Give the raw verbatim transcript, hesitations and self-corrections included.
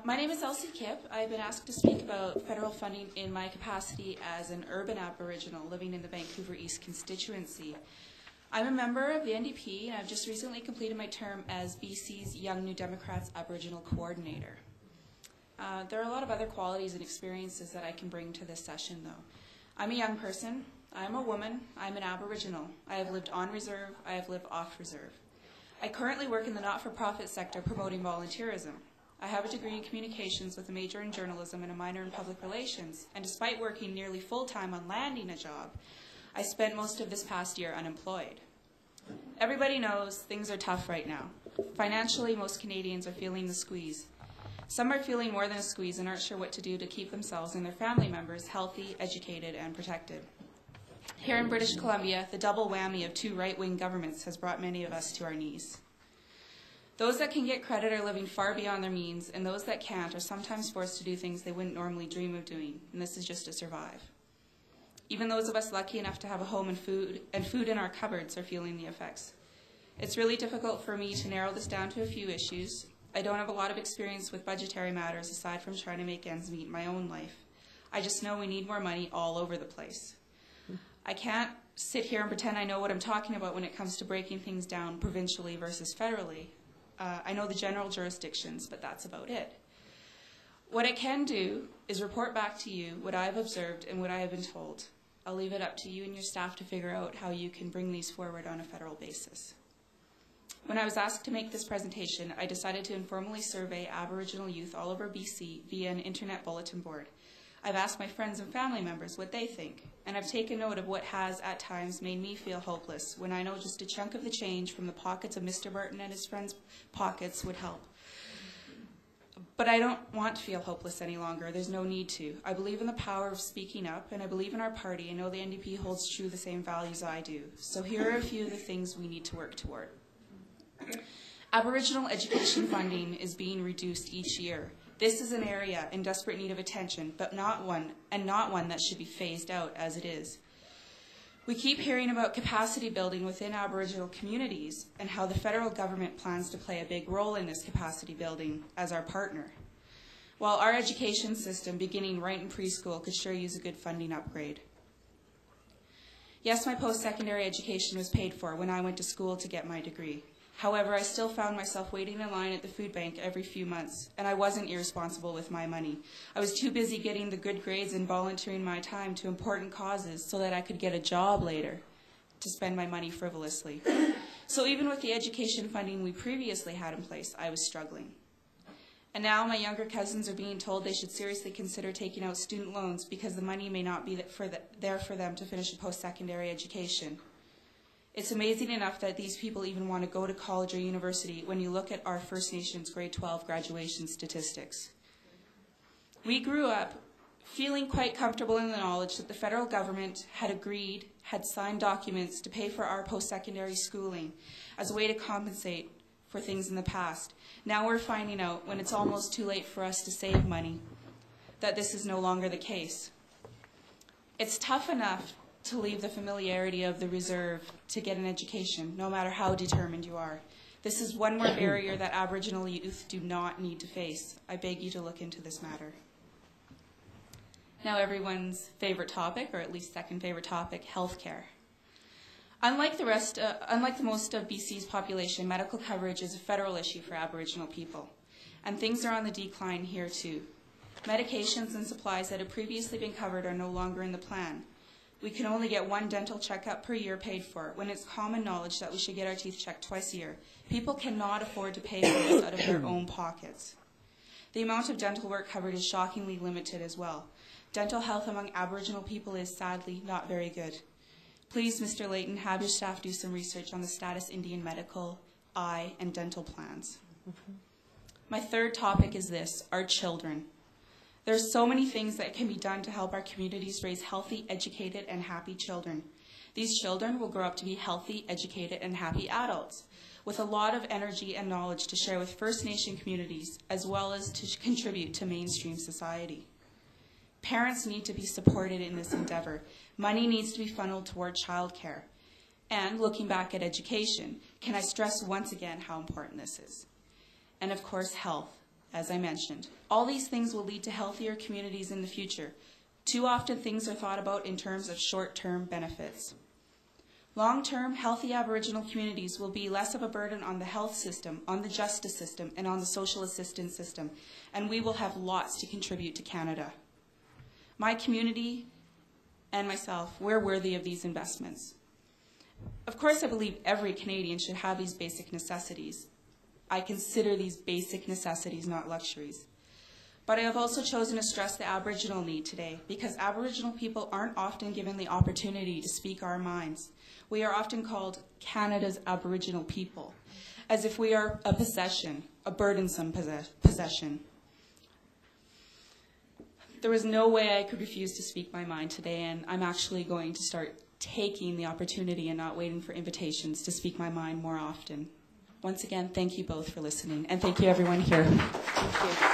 my name is Elsie Kipp. I've been asked to speak about federal funding in my capacity as an urban Aboriginal living in the Vancouver East constituency. I'm a member of the N D P, and I've just recently completed my term as B C's Young New Democrats Aboriginal Coordinator. Uh, there are a lot of other qualities and experiences that I can bring to this session, though. I'm a young person, I'm a woman, I'm an Aboriginal. I have lived on reserve, I have lived off reserve. I currently work in the not-for-profit sector promoting volunteerism. I have a degree in communications with a major in journalism and a minor in public relations, and despite working nearly full-time on landing a job, I spent most of this past year unemployed. Everybody knows things are tough right now. Financially, most Canadians are feeling the squeeze. Some are feeling more than a squeeze and aren't sure what to do to keep themselves and their family members healthy, educated, and protected. Here in British Columbia, the double whammy of two right-wing governments has brought many of us to our knees. Those that can get credit are living far beyond their means, and those that can't are sometimes forced to do things they wouldn't normally dream of doing, and this is just to survive. Even those of us lucky enough to have a home and food, and food in our cupboards are feeling the effects. It's really difficult for me to narrow this down to a few issues. I don't have a lot of experience with budgetary matters aside from trying to make ends meet in my own life. I just know we need more money all over the place. I can't sit here and pretend I know what I'm talking about when it comes to breaking things down provincially versus federally. Uh, I know the general jurisdictions, but that's about it. What I can do is report back to you what I've observed and what I have been told. I'll leave it up to you and your staff to figure out how you can bring these forward on a federal basis. When I was asked to make this presentation, I decided to informally survey Aboriginal youth all over B C via an internet bulletin board. I've asked my friends and family members what they think, and I've taken note of what has, at times, made me feel hopeless when I know just a chunk of the change from the pockets of Mister Burton and his friends' pockets would help. But I don't want to feel hopeless any longer. There's no need to. I believe in the power of speaking up, and I believe in our party. I know the N D P holds true the same values I do. So here are a few of the things we need to work toward. Aboriginal education funding is being reduced each year. This is an area in desperate need of attention, but not one, and not one that should be phased out as it is. We keep hearing about capacity building within Aboriginal communities and how the federal government plans to play a big role in this capacity building as our partner. While our education system, beginning right in preschool, could sure use a good funding upgrade. Yes, my post-secondary education was paid for when I went to school to get my degree. However, I still found myself waiting in line at the food bank every few months, and I wasn't irresponsible with my money. I was too busy getting the good grades and volunteering my time to important causes so that I could get a job later to spend my money frivolously. So even with the education funding we previously had in place, I was struggling. And now my younger cousins are being told they should seriously consider taking out student loans because the money may not be for the, there for them to finish a post-secondary education. It's amazing enough that these people even want to go to college or university when you look at our First Nations grade twelve graduation statistics. We grew up feeling quite comfortable in the knowledge that the federal government had agreed, had signed documents to pay for our post-secondary schooling as a way to compensate for things in the past. Now we're finding out, when it's almost too late for us to save money, that this is no longer the case. It's tough enough to leave the familiarity of the reserve to get an education, no matter how determined you are. This is one more barrier that Aboriginal youth do not need to face. I beg you to look into this matter. Now everyone's favorite topic, or at least second favorite topic, healthcare. Unlike the rest, uh, unlike the most of B C's population, medical coverage is a federal issue for Aboriginal people, and things are on the decline here too. Medications and supplies that had previously been covered are no longer in the plan. We can only get one dental checkup per year paid for, when it's common knowledge that we should get our teeth checked twice a year. People cannot afford to pay for this out of their own pockets. The amount of dental work covered is shockingly limited as well. Dental health among Aboriginal people is sadly not very good. Please, Mister Layton, have your staff do some research on the status Indian medical, eye, and dental plans. Mm-hmm. My third topic is this, our children. There's so many things that can be done to help our communities raise healthy, educated, and happy children. These children will grow up to be healthy, educated, and happy adults with a lot of energy and knowledge to share with First Nation communities, as well as to contribute to mainstream society. Parents need to be supported in this endeavor. Money needs to be funneled toward childcare. And looking back at education, can I stress once again how important this is? And of course, health. as I mentioned. All these things will lead to healthier communities in the future. Too often things are thought about in terms of short-term benefits. Long-term, healthy Aboriginal communities will be less of a burden on the health system, on the justice system, and on the social assistance system, and we will have lots to contribute to Canada. My community and myself, we're worthy of these investments. Of course, I believe every Canadian should have these basic necessities. I consider these basic necessities, not luxuries. But I have also chosen to stress the Aboriginal need today because Aboriginal people aren't often given the opportunity to speak our minds. We are often called Canada's Aboriginal people, as if we are a possession, a burdensome possess possession. There was no way I could refuse to speak my mind today, and I'm actually going to start taking the opportunity and not waiting for invitations to speak my mind more often. Once again, thank you both for listening, and thank you everyone here. Thank you.